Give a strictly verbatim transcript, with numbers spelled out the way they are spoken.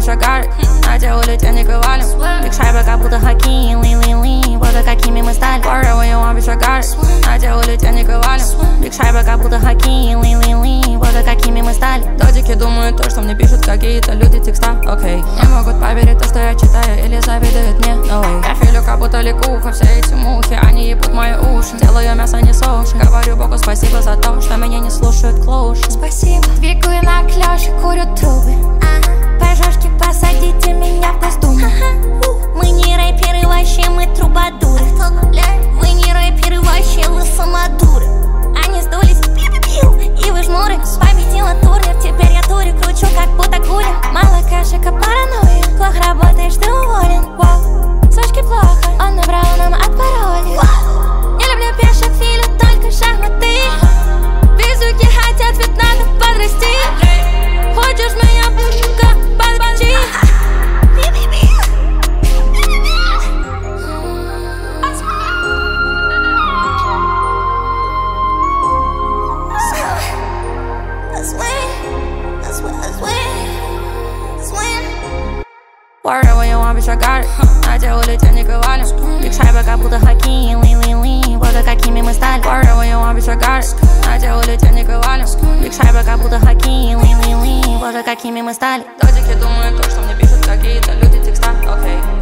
шагали. Надя улетел, не валим. Биг шайба, как будто хоккей. Лин-лин-лин, вот какими мы стали. Порой он обещагали. Надя улетел, не валим. Биг шайба, как будто хоккей. Лин-лин-лин, вот какими мы стали. Додики думают то, что мне пишут какие-то люди текста. Окей, okay. Не могут поверить то, что я читаю, или завидуют мне. No way. Я филю, как будто лягуха. Все эти мухи, они ебут мои уши. Делаю мясо, не суши. Говорю Богу спасибо за то, что меня не слушают клоуши. Спасибо. Двигаю на клёше, курю трубы. Пожежки, посадите меня в Госдуму. Мы не рэперы, вообще мы трубадуры. Мы не рэперы, вообще вы самодуры. Они сдулись, пиу-пиу, и вы жмуры. Победила турнир, теперь я турю, кручу, как будто гулин. Мало кашика, паранойя. Плохо работаешь, ты уволен. Вау, сушки плохо, он набрал нам от пароли. Я люблю пешек, филю, только шахматы. Визуки хотят, ведь надо подрасти. Хочешь меня, бутылка, подпочи. Порой он обещагали. Надя улетел, не валим. Биг шайба, как будто хоккей. Лин-лин-лин, вот какими мы стали. Порой он обещагали. Надя улетел, не валим. Биг шайба, как будто хоккей. Лин-лин-лин, вот какими мы стали. Додики думают то, что мне пишут какие-то люди текста. Окей. Okay.